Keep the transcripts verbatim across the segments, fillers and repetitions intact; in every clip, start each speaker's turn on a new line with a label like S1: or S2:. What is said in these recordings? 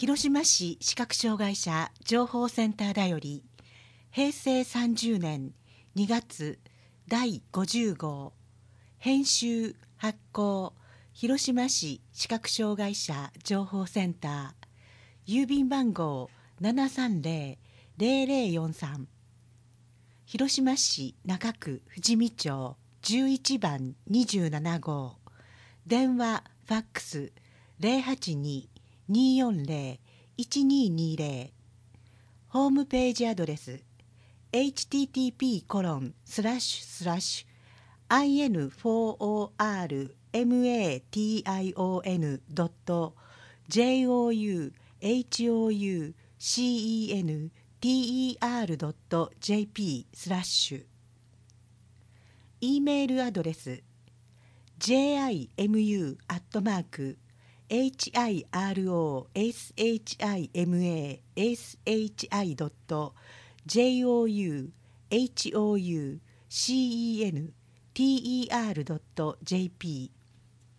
S1: 広島市視覚障害者情報センターだより平成さんじゅうねんにがつだいごじゅうごう編集発行広島市視覚障害者情報センター郵便番号 ななさんぜろぜろぜろよんさん 広島市中区富士見町じゅういちばんにじゅうななごう電話ファックス ゼロはちに にーよんぜろ いちにーにーぜろ ホームページアドレス エイチティーティーピーコロンスラッシュスラッシュアイエヌフォーオーアールエムエーティーアイオーエヌドットジェイオーユーエイチオーユーシーイーエヌティーイーアールドットジェーピースラッシュ E メールアドレス ジェイアイエムユー アットマーク エイチアイアールオーエスエイチアイエムエーエスエイチアイドットジェイオーユーエイチオーユーシーイーエヌティーイーアールドットジェーピー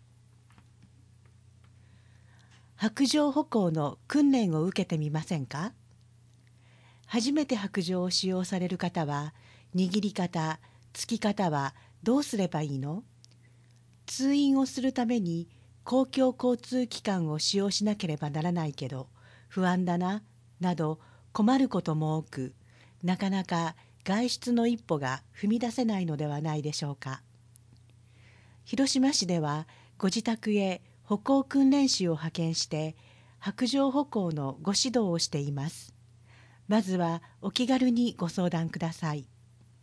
S1: 白状歩行の訓練を受けてみませんか？初めて白状を使用される方は、握り方、つき方はどうすればいいの？通院をするために公共交通機関を使用しなければならないけど不安だな、など困ることも多く、なかなか外出の一歩が踏み出せないのではないでしょうか。広島市ではご自宅へ歩行訓練士を派遣して白状歩行のご指導をしています。まずはお気軽にご相談ください。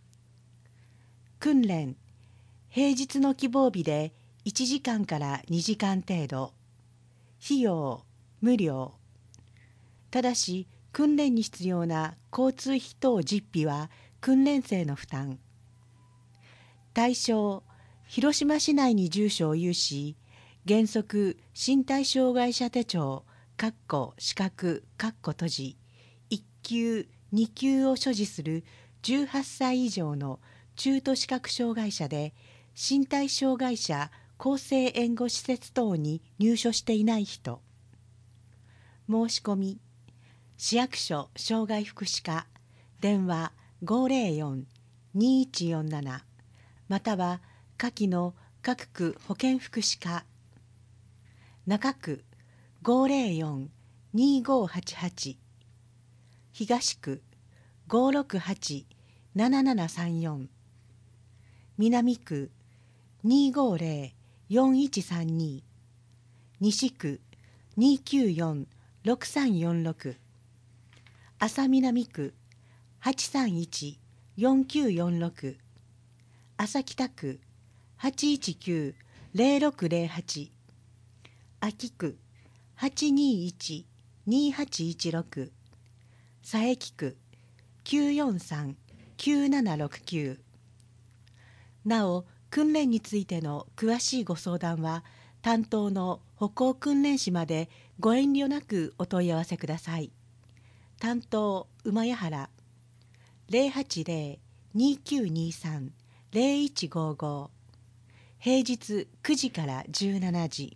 S1: 訓練、平日の希望日でいちじかんからにじかん程度。費用、無料。ただし、訓練に必要な交通費等実費は訓練生の負担。対象、広島市内に住所を有し、原則身体障害者手帳、資格、閉じ、いっきゅう、にきゅうを所持するじゅうはっさい以上の中途視覚障害者で、身体障害者更生援護施設等に入所していない人。申し込み、市役所障害福祉課、電話 ごーぜろよん にーいちよんなな または下記の各区保健福祉課、中区 ごーぜろよん にーごーはちはち、東区 ごーろくはち ななななさんよん、南区 にーごーぜろ よんいちさんに、西区 にーきゅうよん ろくさんよんろく、安佐南区 はちさんいち よんきゅうよんろく、安佐北区 はちいちきゅう ぜろろくぜろはち、安芸区 はちにーいち にーはちいちろく、佐伯区 きゅうよんさん きゅうななろくきゅう。なお、訓練についての詳しいご相談は、担当の歩行訓練士までご遠慮なくお問い合わせください。担当、馬谷原 ゼロはちゼロ にーきゅうにーさん ゼロいちごーごー、平日くじからじゅうしちじ。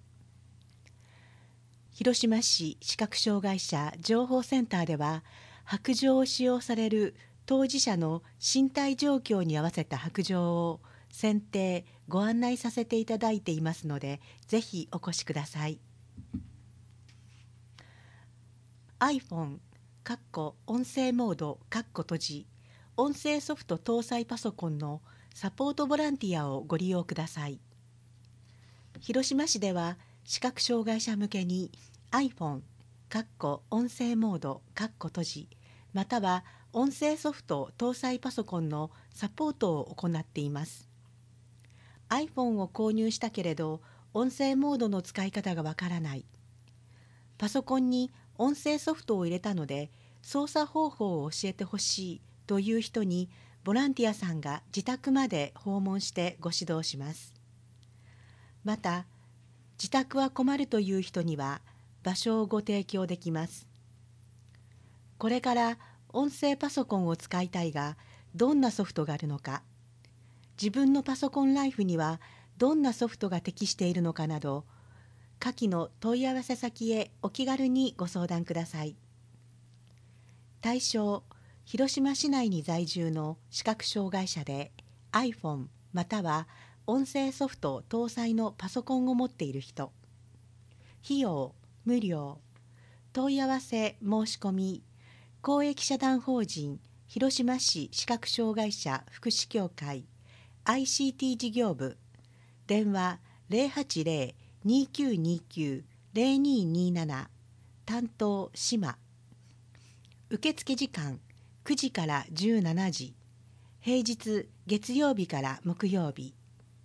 S1: 広島市視覚障害者情報センターでは、白状を使用される当事者の身体状況に合わせた白状を選定・ご案内させていただいていますので、ぜひお越しください。iPhone 音声モード閉じ音声ソフト搭載パソコンのサポートボランティアをご利用ください。広島市では視覚障害者向けに iPhone 音声モード閉じまたは音声ソフト搭載パソコンのサポートを行っています。iPhone を購入したけれど音声モードの使い方がわからない。パソコンに音声ソフトを入れたので操作方法を教えてほしいという人にボランティアさんが自宅まで訪問してご指導します。また、自宅は困るという人には場所をご提供できます。これから音声パソコンを使いたいがどんなソフトがあるのか、自分のパソコンライフにはどんなソフトが適しているのかなど、 下記の問い合わせ先へお気軽にご相談ください。対象、広島市内に在住の視覚障害者で iPhone または音声ソフト搭載のパソコンを持っている人。費用無料。問い合わせ申し込み、公益社団法人広島市視覚障害者福祉協会 アイシーティー 事業部、電話 ゼロはちゼロ にきゅうにきゅう ゼロにになな、担当島。受付時間くじからじゅうしちじ、平日月曜日から木曜日。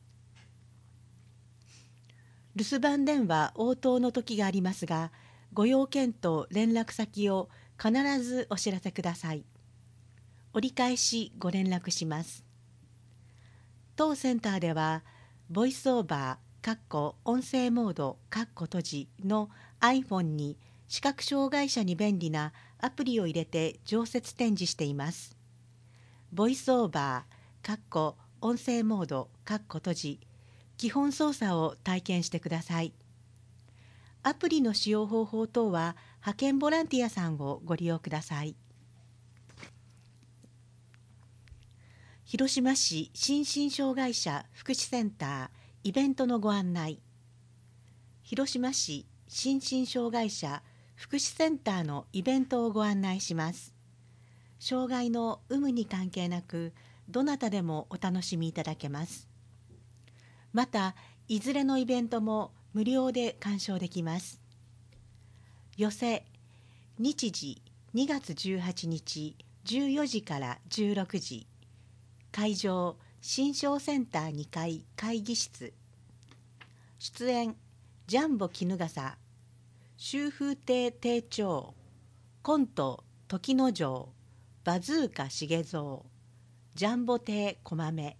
S1: 留守番電話応答の時がありますが、ご用件と連絡先を必ずお知らせください。折り返しご連絡します。当センターでは、ボイスオーバー、音声モード、閉じの iPhone に視覚障害者に便利なアプリを入れて常設展示しています。ボイスオーバー、音声モード、閉じ、基本操作を体験してください。アプリの使用方法等は派遣ボランティアさんをご利用ください。広島市心身障害者福祉センターイベントのご案内。広島市心身障害者福祉センターのイベントをご案内します。障害の有無に関係なく、どなたでもお楽しみいただけます。また、いずれのイベントも無料で鑑賞できます。寄せ、日時にがつじゅうはちにちじゅうよじからじゅうろくじ。会場、新商センターにかい会議室。出演、ジャンボ衣笠、秋風亭亭長、コント時之丞、バズーカ重蔵、ジャンボ亭小豆。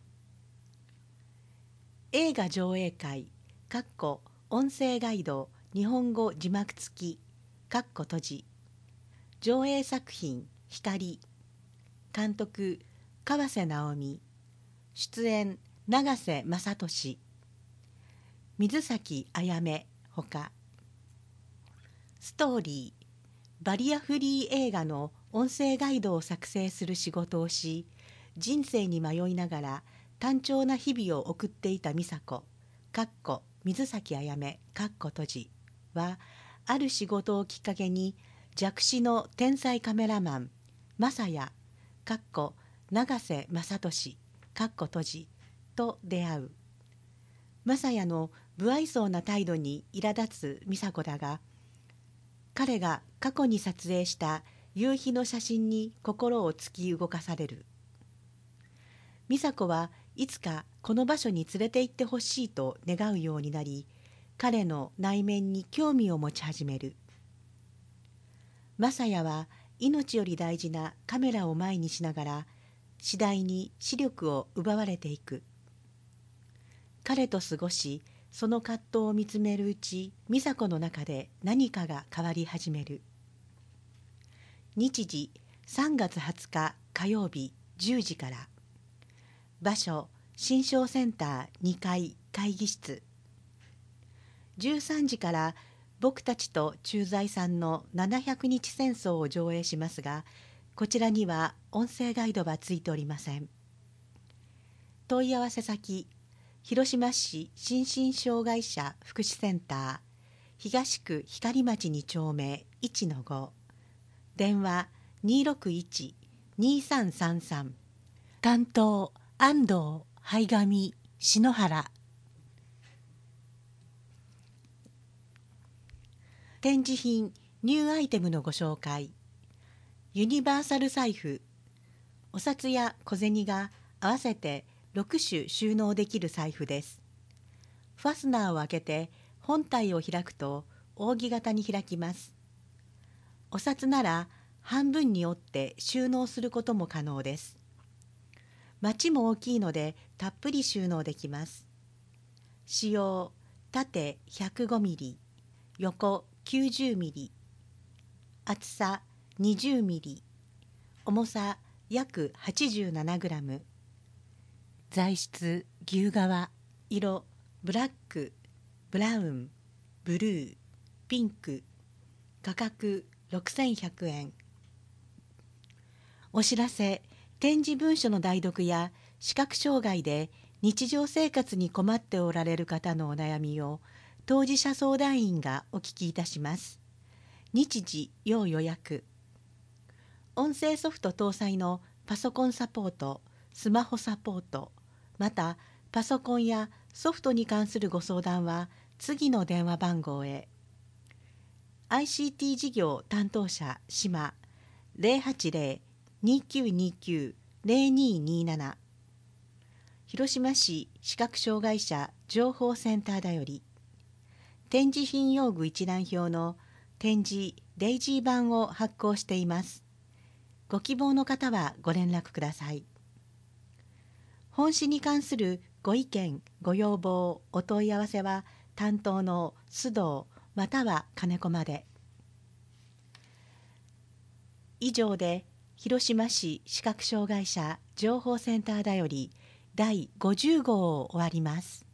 S1: 映画上映会、音声ガイド日本語字幕付き、閉じ。上映作品、光。監督、川瀬直美。出演、永瀬正敏、水崎あやめほか。ストーリー、バリアフリー映画の音声ガイドを作成する仕事をし、人生に迷いながら単調な日々を送っていた美佐子、水崎あやめ、閉じは、ある仕事をきっかけに弱視の天才カメラマン、正也、永瀬正敏、閉じと出会う。正也の不愛想な態度に苛立つ美佐子だが、彼が過去に撮影した夕日の写真に心を突き動かされる。美佐子はいつかこの場所に連れて行ってほしいと願うようになり、彼の内面に興味を持ち始める。正也は命より大事なカメラを前にしながら、次第に視力を奪われていく。彼と過ごし、その葛藤を見つめるうち、美佐子の中で何かが変わり始める。日時さんがつはつか火曜日じゅうじから。場所、新商センターにかい会議室。じゅうさんじから僕たちと駐在さんのななひゃくにち戦争を上映しますが、こちらには音声ガイドはついておりません。問い合わせ先、広島市心身障害者福祉センター東区光町に丁目 いちのご、電話 にーろくいち にーさんさんさん、担当安藤灰上篠原。展示品ニューアイテムのご紹介。ユニバーサル財布、お札や小銭が合わせてろくしゅ収納できる財布です。ファスナーを開けて本体を開くと扇形に開きます。お札なら半分に折って収納することも可能です。マチも大きいのでたっぷり収納できます。使用、縦ひゃくごミリ、横きゅうじゅうミリ、厚さにじゅうミリ、重さ約はちじゅうななグラム。材質牛革、色ブラック、ブラウン、 ブルー、ピンク、価格ろくせんひゃくえん。お知らせ、展示文書の代読や視覚障害で日常生活に困っておられる方のお悩みを当事者相談員がお聞きいたします。日時要予約。音声ソフト搭載のパソコンサポート、スマホサポート、またパソコンやソフトに関するご相談は次の電話番号へ。アイシーティー 事業担当者島 ゼロはちゼロ にきゅうにきゅう ゼロにになな、広島市視覚障害者情報センターだより。展示品用具一覧表の展示デイジー版を発行しています。ご希望の方はご連絡ください。本誌に関するご意見、ご要望、お問い合わせは担当の須藤または金子まで。以上で広島市視覚障害者情報センターだよりだいごじゅう号を終わります。